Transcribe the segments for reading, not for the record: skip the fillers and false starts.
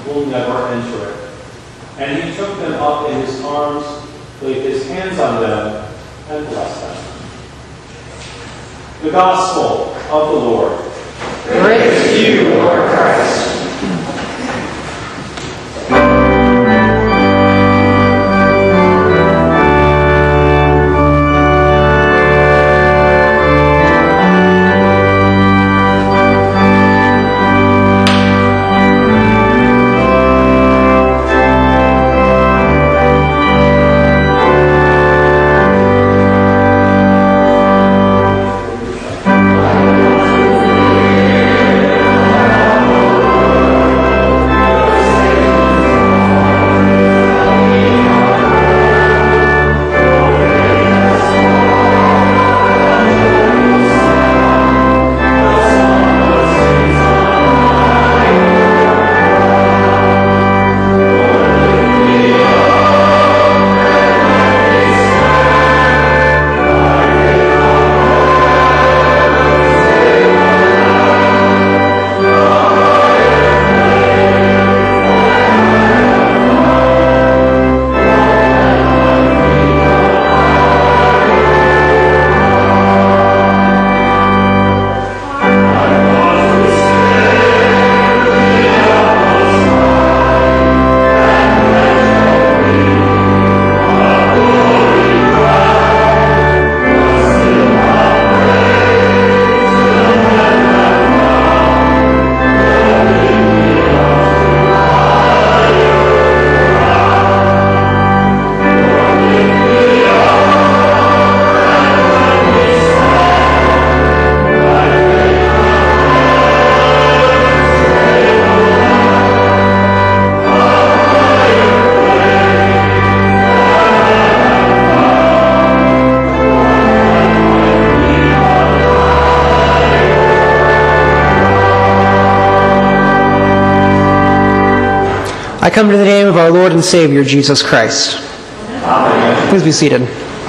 will never enter it. And he took them up in his arms, laid his hands on them, and blessed them. The Gospel of the Lord. Praise to you, Lord Christ. I come to the name of our Lord and Savior, Jesus Christ. Amen. Please be seated.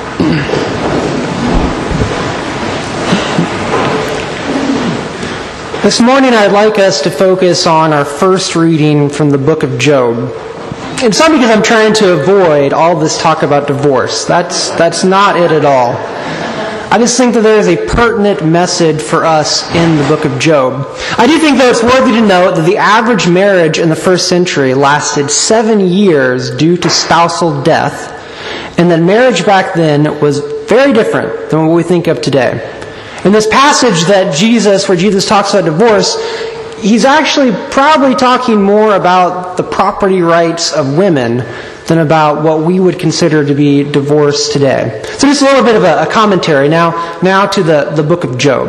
This morning I'd like us to focus on our first reading from the book of Job. It's not because I'm trying to avoid all this talk about divorce. That's not it at all. I just think that there is a pertinent message for us in the book of Job. I do think, though, it's worthy to note that the average marriage in the first century lasted 7 years due to spousal death, and that marriage back then was very different than what we think of today. In this passage where Jesus talks about divorce, he's actually probably talking more about the property rights of women than about what we would consider to be divorce today. So just a little bit of a commentary now to the book of Job.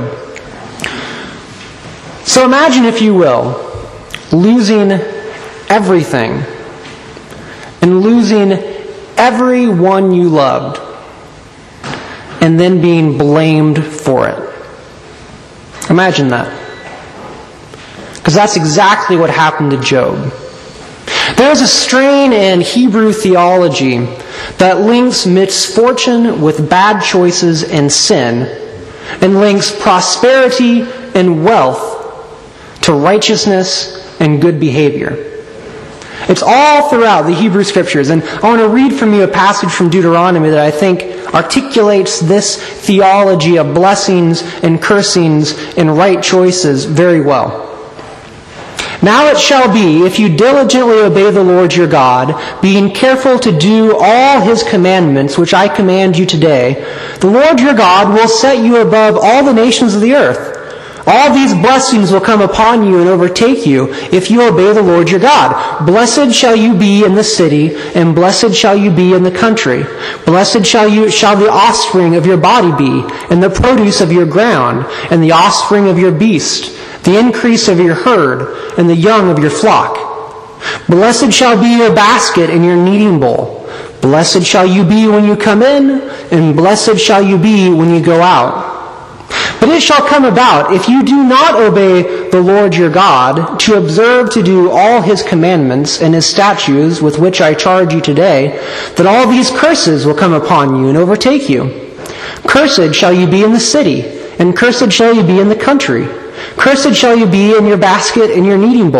So imagine, if you will, losing everything and losing everyone you loved and then being blamed for it. Imagine that. Because that's exactly what happened to Job. There's a strain in Hebrew theology that links misfortune with bad choices and sin, and links prosperity and wealth to righteousness and good behavior. It's all throughout the Hebrew Scriptures, and I want to read from you a passage from Deuteronomy that I think articulates this theology of blessings and cursings and right choices very well. Now it shall be, if you diligently obey the Lord your God, being careful to do all His commandments, which I command you today, the Lord your God will set you above all the nations of the earth. All these blessings will come upon you and overtake you if you obey the Lord your God. Blessed shall you be in the city, and blessed shall you be in the country. Blessed shall the offspring of your body be, and the produce of your ground, and the offspring of your beast, the increase of your herd, and the young of your flock. Blessed shall be your basket and your kneading bowl. Blessed shall you be when you come in, and blessed shall you be when you go out. But it shall come about, if you do not obey the Lord your God, to observe to do all His commandments and His statutes with which I charge you today, that all these curses will come upon you and overtake you. Cursed shall you be in the city, and cursed shall you be in the country. Cursed shall you be in your basket and your kneading bowl.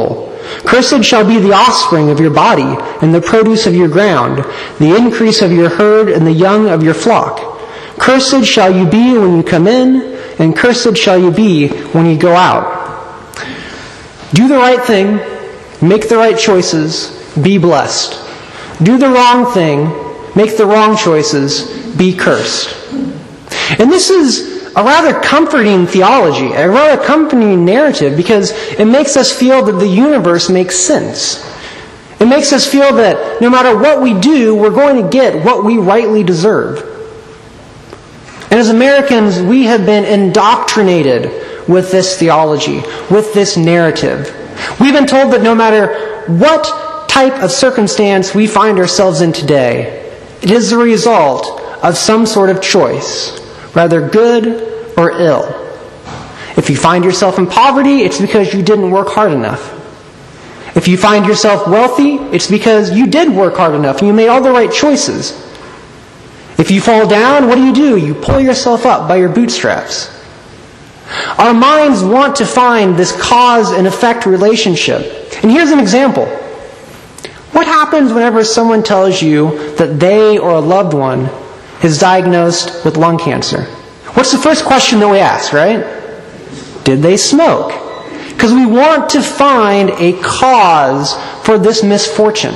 Cursed shall be the offspring of your body, and the produce of your ground, the increase of your herd, and the young of your flock. Cursed shall you be when you come in, and cursed shall you be when you go out. Do the right thing, make the right choices, be blessed. Do the wrong thing, make the wrong choices, be cursed. And this is a rather comforting theology, a rather comforting narrative, because it makes us feel that the universe makes sense. It makes us feel that no matter what we do, we're going to get what we rightly deserve. And as Americans, we have been indoctrinated with this theology, with this narrative. We've been told that no matter what type of circumstance we find ourselves in today, it is the result of some sort of choice, rather good or ill. If you find yourself in poverty, it's because you didn't work hard enough. If you find yourself wealthy, it's because you did work hard enough and you made all the right choices. If you fall down, what do? You pull yourself up by your bootstraps. Our minds want to find this cause and effect relationship. And here's an example. What happens whenever someone tells you that they or a loved one is diagnosed with lung cancer? What's the first question that we ask, right? Did they smoke? Because we want to find a cause for this misfortune.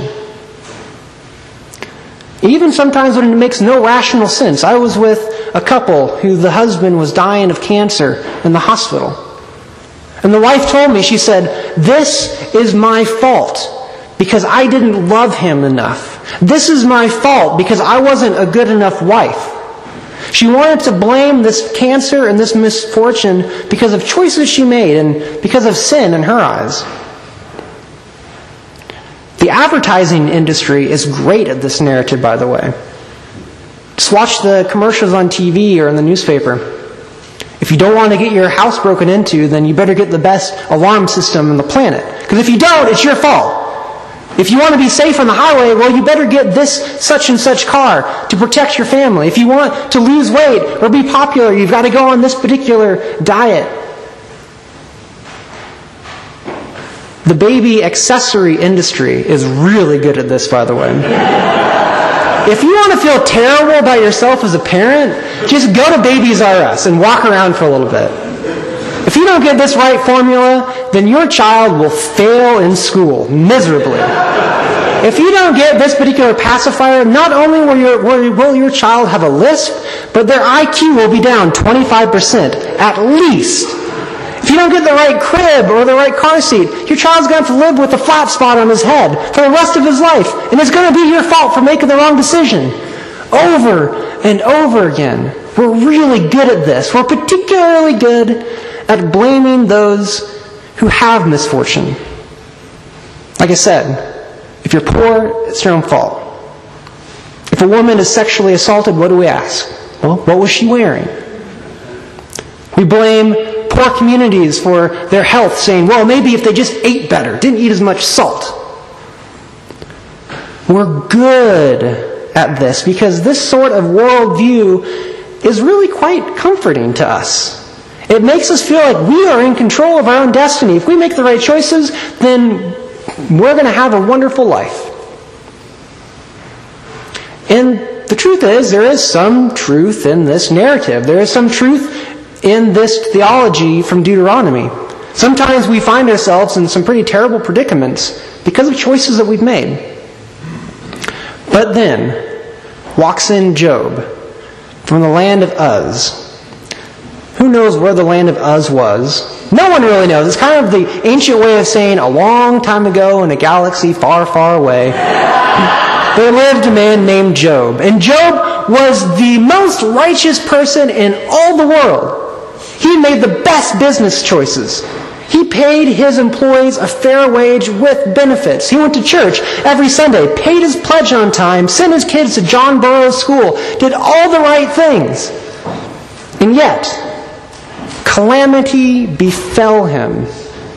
Even sometimes when it makes no rational sense. I was with a couple who the husband was dying of cancer in the hospital. And the wife told me, she said, "This is my fault because I didn't love him enough. This is my fault because I wasn't a good enough wife." She wanted to blame this cancer and this misfortune because of choices she made and because of sin in her eyes. The advertising industry is great at this narrative, by the way. Just watch the commercials on TV or in the newspaper. If you don't want to get your house broken into, then you better get the best alarm system on the planet. Because if you don't, it's your fault. If you want to be safe on the highway, well, you better get this such and such car to protect your family. If you want to lose weight or be popular, you've got to go on this particular diet. The baby accessory industry is really good at this, by the way. If you want to feel terrible about yourself as a parent, just go to Babies R Us and walk around for a little bit. If you don't get this right formula, then your child will fail in school miserably. If you don't get this particular pacifier, not only will your child have a lisp, but their IQ will be down 25% at least. If you don't get the right crib or the right car seat, your child's going to have to live with a flat spot on his head for the rest of his life. And it's going to be your fault for making the wrong decision. Over and over again. We're really good at this. We're particularly good at blaming those who have misfortune. Like I said, if you're poor, it's your own fault. If a woman is sexually assaulted, what do we ask? Well, what was she wearing? We blame poor communities for their health, saying, well, maybe if they just ate better, didn't eat as much salt. We're good at this because this sort of worldview is really quite comforting to us. It makes us feel like we are in control of our own destiny. If we make the right choices, then we're going to have a wonderful life. And the truth is, there is some truth in this narrative. There is some truth in this theology from Deuteronomy. Sometimes we find ourselves in some pretty terrible predicaments because of choices that we've made. But then walks in Job from the land of Uz. Who knows where the land of Uz was? No one really knows. It's kind of the ancient way of saying a long time ago in a galaxy far, far away, there lived a man named Job. And Job was the most righteous person in all the world. He made the best business choices. He paid his employees a fair wage with benefits. He went to church every Sunday, paid his pledge on time, sent his kids to John Burroughs School, did all the right things. And yet, calamity befell him.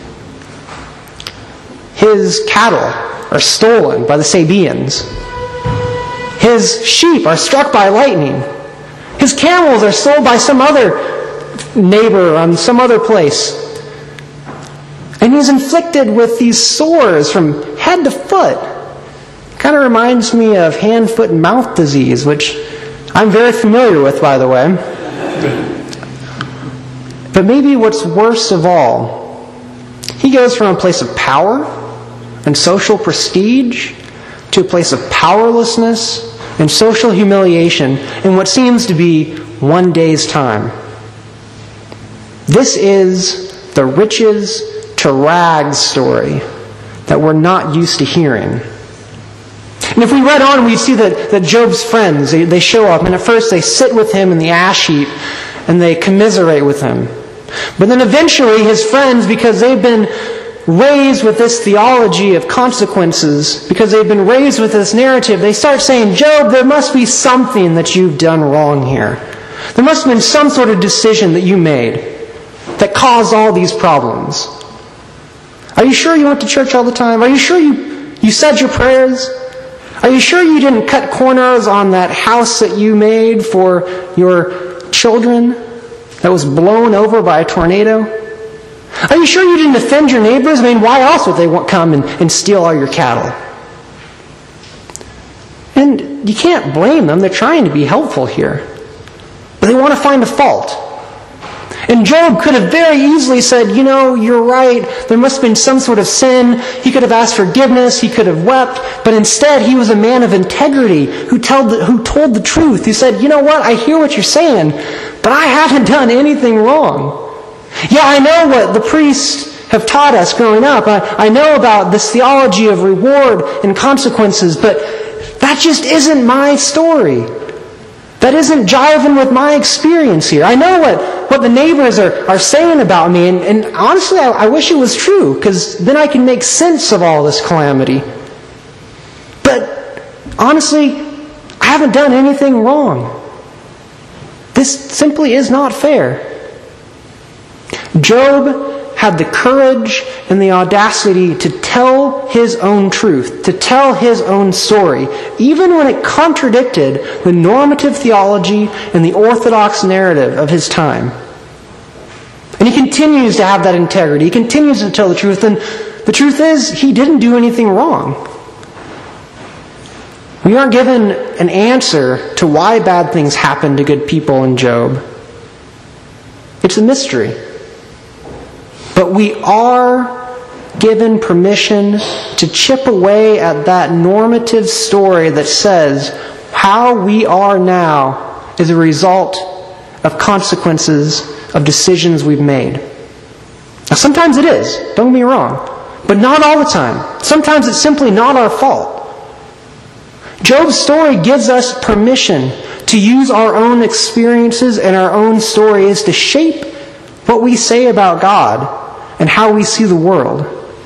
His cattle are stolen by the Sabaeans. His sheep are struck by lightning. His camels are sold by some other neighbor on some other place. And he's inflicted with these sores from head to foot. Kind of reminds me of hand, foot, and mouth disease, which I'm very familiar with, by the way. But maybe what's worst of all, he goes from a place of power and social prestige to a place of powerlessness and social humiliation in what seems to be one day's time. This is the riches to rags story that we're not used to hearing. And if we read on, we'd see that Job's friends, they show up, and at first they sit with him in the ash heap, and they commiserate with him. But then eventually his friends, because they've been raised with this theology of consequences, because they've been raised with this narrative, they start saying, Job, there must be something that you've done wrong here. There must have been some sort of decision that you made that caused all these problems. Are you sure you went to church all the time? Are you sure you said your prayers? Are you sure you didn't cut corners on that house that you made for your children that was blown over by a tornado? Are you sure you didn't offend your neighbors? I mean, why else would they come and steal all your cattle? And you can't blame them. They're trying to be helpful here. But they want to find a fault. And Job could have very easily said, you're right, there must have been some sort of sin. He could have asked forgiveness, he could have wept, but instead he was a man of integrity who told the truth. He said, you know what, I hear what you're saying, but I haven't done anything wrong. Yeah, I know what the priests have taught us growing up. I know about this theology of reward and consequences, but that just isn't my story. That isn't jiving with my experience here. I know what the neighbors are saying about me, and honestly, I wish it was true, because then I can make sense of all this calamity. But honestly, I haven't done anything wrong. This simply is not fair. Job had the courage and the audacity to tell his own truth, to tell his own story, even when it contradicted the normative theology and the orthodox narrative of his time. And he continues to have that integrity. He continues to tell the truth, and the truth is, he didn't do anything wrong. We aren't given an answer to why bad things happen to good people in Job. It's a mystery. But we are given permission to chip away at that normative story that says how we are now is a result of consequences of decisions we've made. Now, sometimes it is, don't get me wrong, but not all the time. Sometimes it's simply not our fault. Job's story gives us permission to use our own experiences and our own stories to shape what we say about God and how we see the world.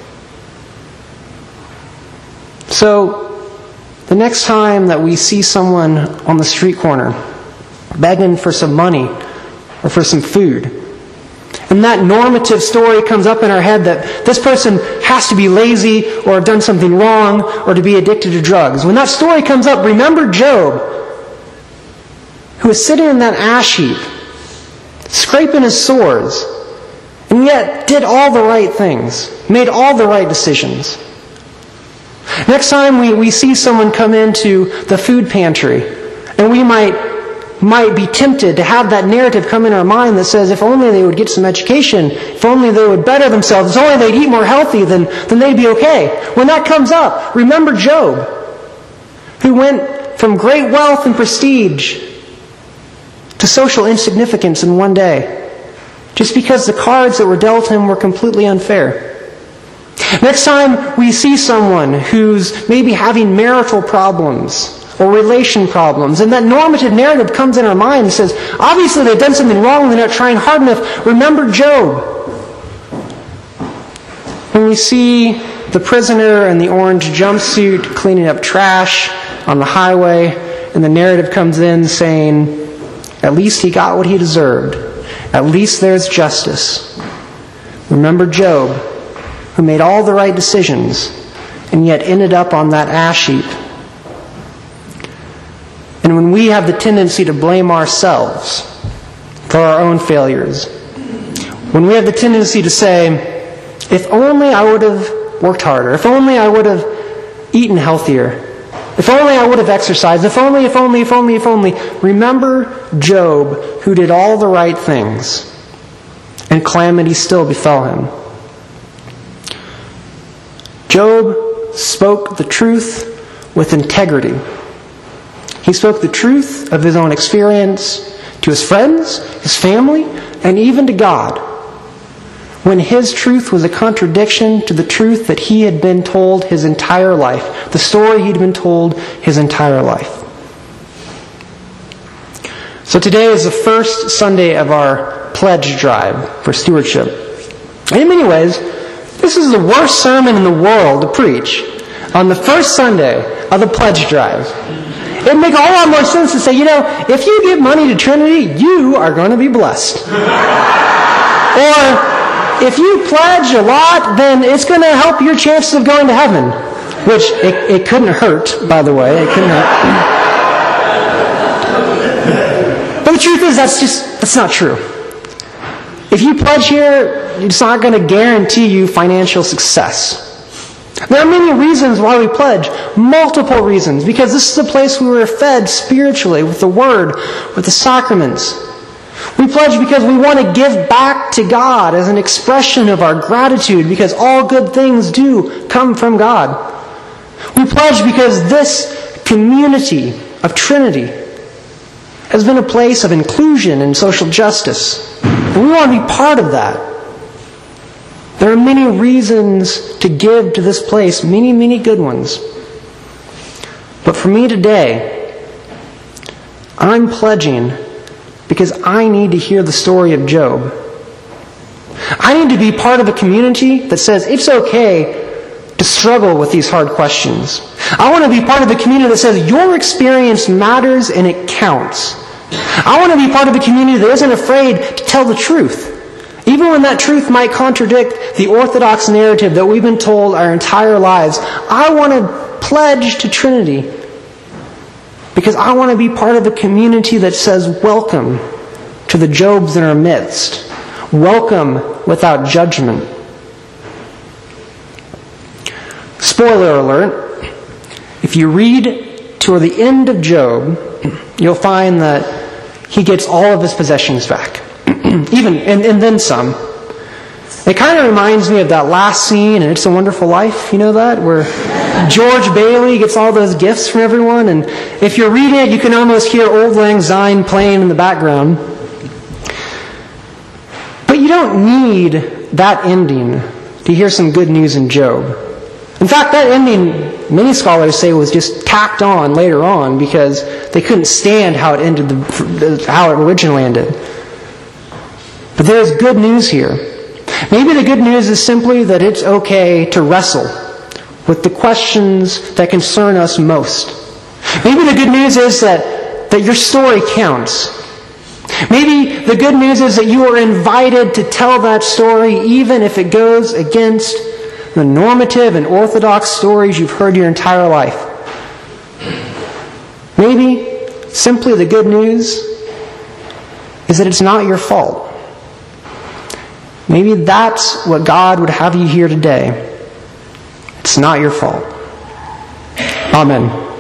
So, the next time that we see someone on the street corner begging for some money or for some food, and that normative story comes up in our head that this person has to be lazy or have done something wrong or to be addicted to drugs. When that story comes up, remember Job, who was sitting in that ash heap, scraping his sores, and yet did all the right things, made all the right decisions. Next time we see someone come into the food pantry, and we might be tempted to have that narrative come in our mind that says if only they would get some education, if only they would better themselves, if only they'd eat more healthy, then they'd be okay. When that comes up, remember Job, who went from great wealth and prestige to social insignificance in one day, just because the cards that were dealt him were completely unfair. Next time we see someone who's maybe having marital problems or relation problems, and that normative narrative comes in our mind and says, obviously they've done something wrong, they're not trying hard enough. Remember Job. When we see the prisoner in the orange jumpsuit cleaning up trash on the highway, and the narrative comes in saying, at least he got what he deserved. At least there's justice. Remember Job, who made all the right decisions and yet ended up on that ash heap. And when we have the tendency to blame ourselves for our own failures, when we have the tendency to say, if only I would have worked harder. If only I would have eaten healthier. If only I would have exercised. If only. Remember Job, who did all the right things, and calamity still befell him. Job spoke the truth with integrity. He spoke the truth of his own experience to his friends, his family, and even to God, when his truth was a contradiction to the truth that he had been told his entire life, the story he'd been told his entire life. So today is the first Sunday of our pledge drive for stewardship. And in many ways, this is the worst sermon in the world to preach on the first Sunday of the pledge drive. It would make a whole lot more sense to say, if you give money to Trinity, you are going to be blessed. Or, if you pledge a lot, then it's going to help your chances of going to heaven. Which, it couldn't hurt, by the way. It couldn't hurt. But the truth is, that's not true. If you pledge here, it's not going to guarantee you financial success. There are many reasons why we pledge. Multiple reasons. Because this is the place we were fed spiritually, with the Word, with the sacraments. We pledge because we want to give back to God as an expression of our gratitude, because all good things do come from God. We pledge because this community of Trinity has been a place of inclusion and social justice. And we want to be part of that. There are many reasons to give to this place, many, many good ones. But for me today, I'm pledging because I need to hear the story of Job. I need to be part of a community that says it's okay to struggle with these hard questions. I want to be part of a community that says your experience matters and it counts. I want to be part of a community that isn't afraid to tell the truth, even when that truth might contradict the orthodox narrative that we've been told our entire lives. I want to pledge to Trinity because I want to be part of a community that says welcome to the Jobs in our midst. Welcome without judgment. Spoiler alert, if you read toward the end of Job, you'll find that he gets all of his possessions back. Even, and then some. It kind of reminds me of that last scene in It's a Wonderful Life, you know that? Where George Bailey gets all those gifts from everyone, and if you're reading it, you can almost hear Auld Lang Syne playing in the background. But you don't need that ending to hear some good news in Job. In fact, that ending, many scholars say, was just tacked on later on because they couldn't stand how it ended, how it originally ended. But there's good news here. Maybe the good news is simply that it's okay to wrestle with the questions that concern us most. Maybe the good news is that your story counts. Maybe the good news is that you are invited to tell that story even if it goes against the normative and orthodox stories you've heard your entire life. Maybe simply the good news is that it's not your fault. Maybe that's what God would have you hear today. It's not your fault. Amen.